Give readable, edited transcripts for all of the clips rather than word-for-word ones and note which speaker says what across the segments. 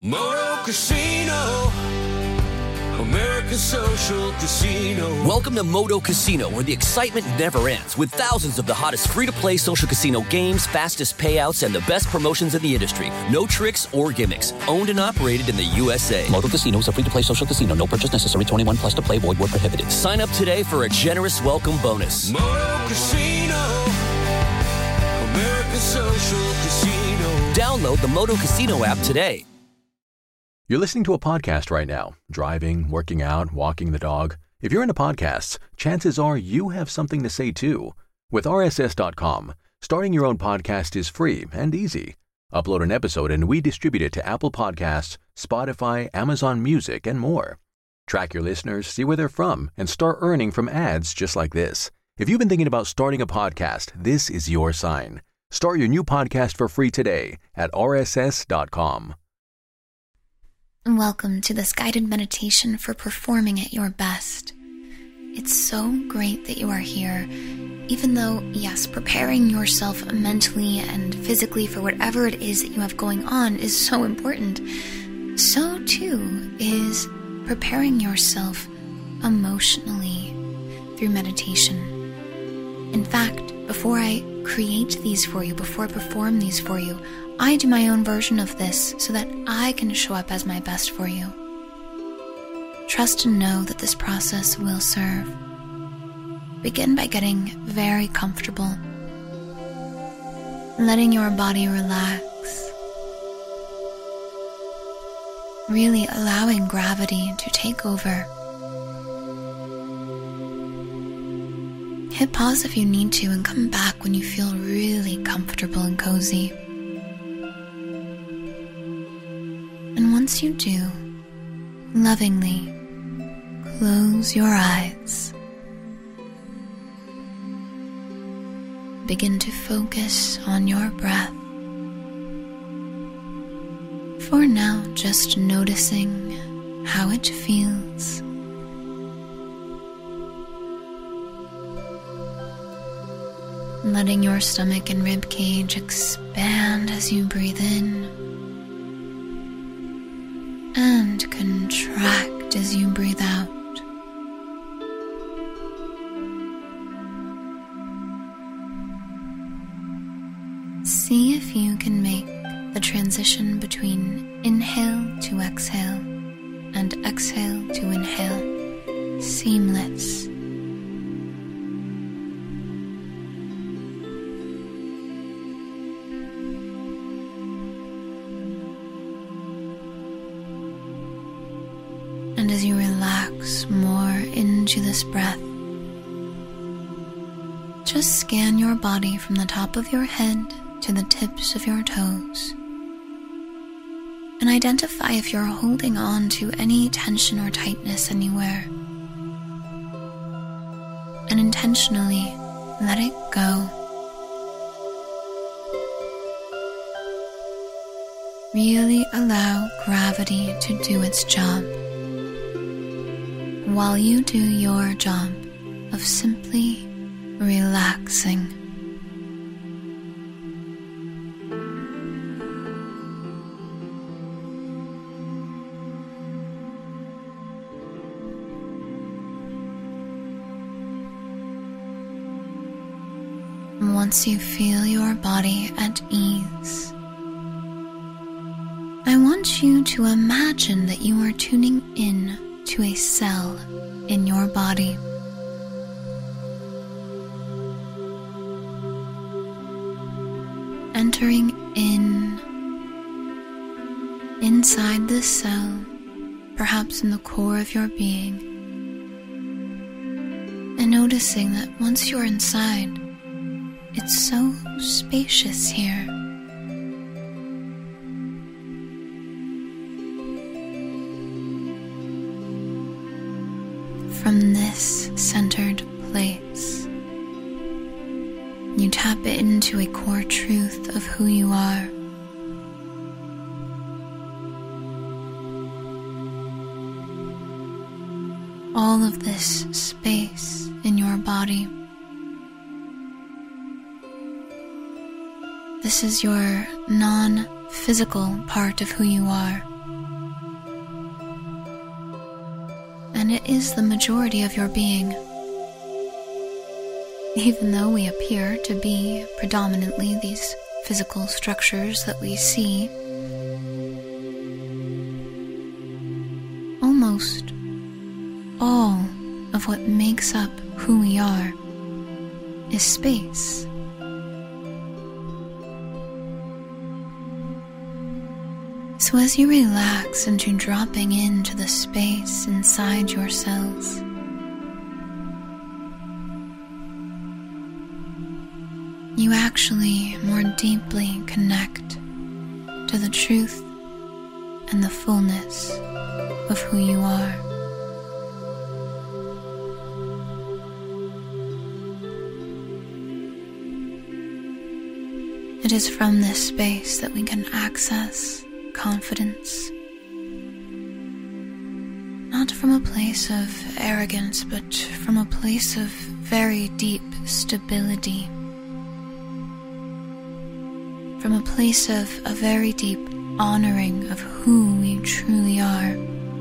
Speaker 1: Moto Casino, America's social casino.
Speaker 2: Welcome to Moto Casino, where the excitement never ends, with thousands of the hottest free-to-play social casino games, fastest payouts, and the best promotions in the industry. No tricks or gimmicks. Owned and operated in the USA.
Speaker 3: Moto Casino is a free-to-play social casino. No purchase necessary. 21 plus to play. Void where prohibited.
Speaker 2: Sign up today for a generous welcome bonus.
Speaker 1: Moto Casino, America's social casino.
Speaker 2: Download the Moto Casino app today.
Speaker 4: You're listening to a podcast right now, driving, working out, walking the dog. If you're into podcasts, chances are you have something to say too. With RSS.com, starting your own podcast is free and easy. Upload an episode and we distribute it to Apple Podcasts, Spotify, Amazon Music, and more. Track your listeners, see where they're from, and start earning from ads just like this. If you've been thinking about starting a podcast, this is your sign. Start your new podcast for free today at RSS.com.
Speaker 5: Welcome to this guided meditation for performing at your best. It's so great that you are here, even though, yes, preparing yourself mentally and physically for whatever it is that you have going on is so important. So too is preparing yourself emotionally through meditation. In fact, before I create these for you, before I perform these for you, I do my own version of this so that I can show up as my best for you. Trust and know that this process will serve. Begin by getting very comfortable, letting your body relax, really allowing gravity to take over. Hit pause if you need to and come back when you feel really comfortable and cozy. And once you do, lovingly close your eyes. Begin to focus on your breath. For now, just noticing how it feels. Letting your stomach and rib cage expand as you breathe in and contract as you breathe out. See if you can make the transition between inhale to exhale and exhale to inhale seamless. And as you relax more into this breath, just scan your body from the top of your head to the tips of your toes and identify if you're holding on to any tension or tightness anywhere. And intentionally let it go. Really allow gravity to do its job, while you do your job of simply relaxing. Once you feel your body at ease, I want you to imagine that you are tuning in to a cell in your body. Entering inside this cell, perhaps in the core of your being, and noticing that once you're inside, it's so spacious here. From this centered place, you tap into a core truth of who you are. All of this space in your body, this is your non-physical part of who you are. and it is the majority of your being. Even though we appear to be predominantly these physical structures that we see, almost all of what makes up who we are is space. So as you relax into dropping into the space inside your cells, you actually more deeply connect to the truth and the fullness of who you are. It is from this space that we can access confidence, not from a place of arrogance, but from a place of very deep stability, from a place of a very deep honoring of who we truly are.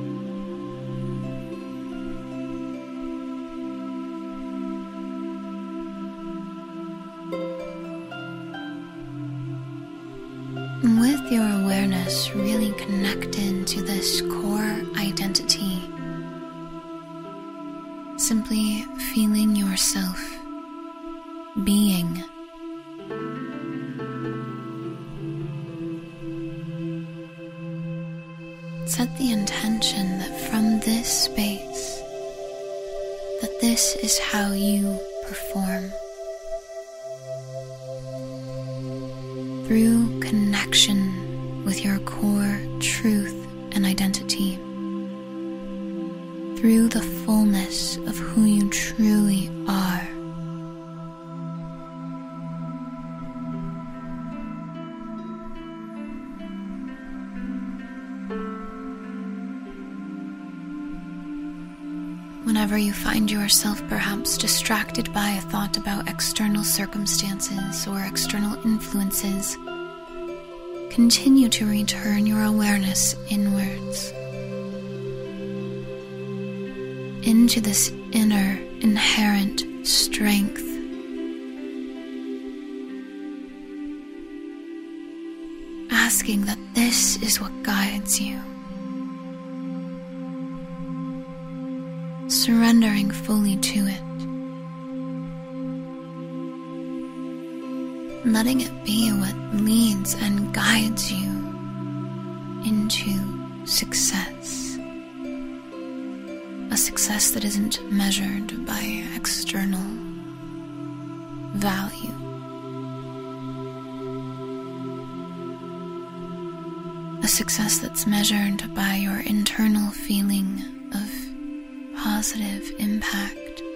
Speaker 5: And with your awareness really connected to this core identity, simply feeling yourself being, set the intention that from this space, that this is how you perform. Through connection with your core truth and identity, through the fullness of who you truly are. Whenever you find yourself perhaps distracted by a thought about external circumstances or external influences, continue to return your awareness inwards, into this inner inherent strength. Asking that this is what guides you. Surrendering fully to it. Letting it be what leads and guides you into success. A success that isn't measured by external value. A success that's measured by your internal feeling of positive impact.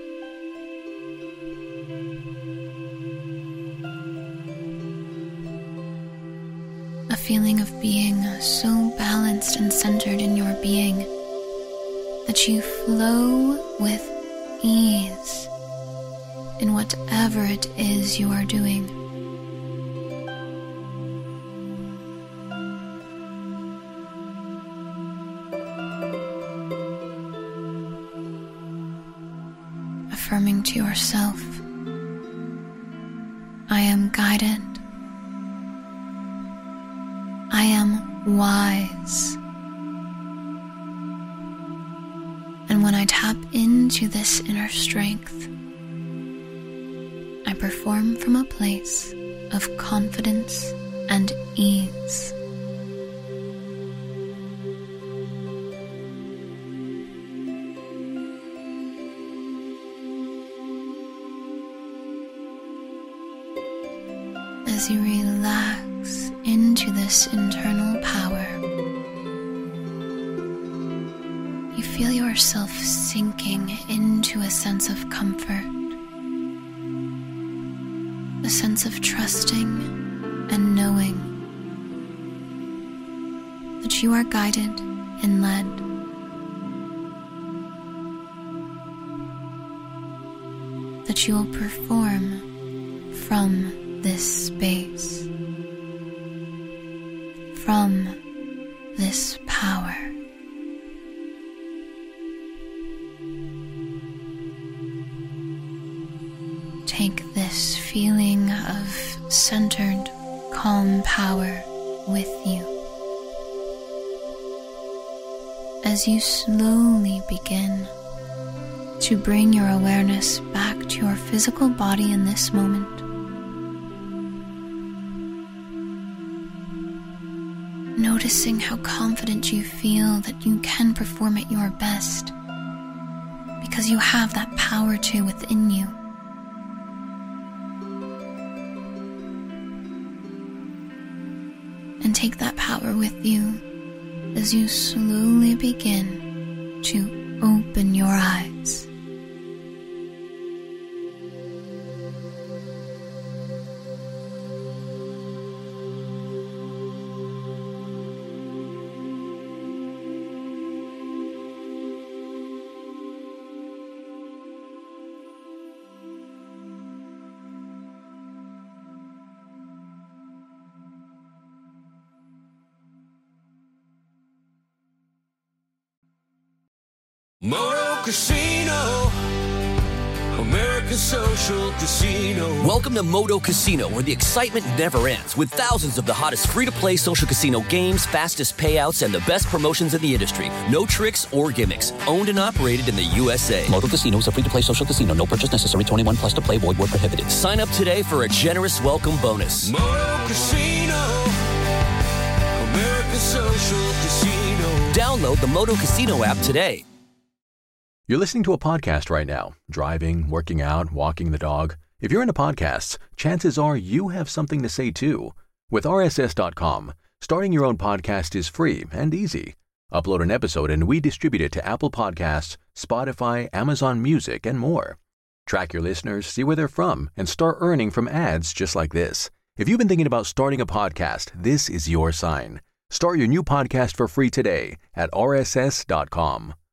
Speaker 5: A feeling of being so balanced and centered in your being that you flow with ease in whatever it is you are doing. Affirming to yourself, I am guided. I am wise. And when I tap into this inner strength, I perform from a place of confidence and ease. As you relax into this internal power, you feel yourself sinking into a sense of comfort, a sense of trusting and knowing that you are guided and led. That you will perform from this space, from this power. centered, calm power with you. As you slowly begin to bring your awareness back to your physical body in this moment, noticing how confident you feel that you can perform at your best because you have that power too within you. And take that power with you as you slowly begin to open your eyes.
Speaker 1: Moto Casino, America's social casino.
Speaker 2: Welcome to Moto Casino, where the excitement never ends, with thousands of the hottest free-to-play social casino games, fastest payouts, and the best promotions in the industry. No tricks or gimmicks. Owned and operated in the USA.
Speaker 3: Moto Casino is a free-to-play social casino. No purchase necessary. 21 plus to play. Void where prohibited.
Speaker 2: Sign up today for a generous welcome bonus.
Speaker 1: Moto Casino, America's social casino.
Speaker 2: Download the Moto Casino app today.
Speaker 4: You're listening to a podcast right now, driving, working out, walking the dog. If you're into podcasts, chances are you have something to say too. With RSS.com, starting your own podcast is free and easy. Upload an episode and we distribute it to Apple Podcasts, Spotify, Amazon Music, and more. Track your listeners, see where they're from, and start earning from ads just like this. If you've been thinking about starting a podcast, this is your sign. Start your new podcast for free today at RSS.com.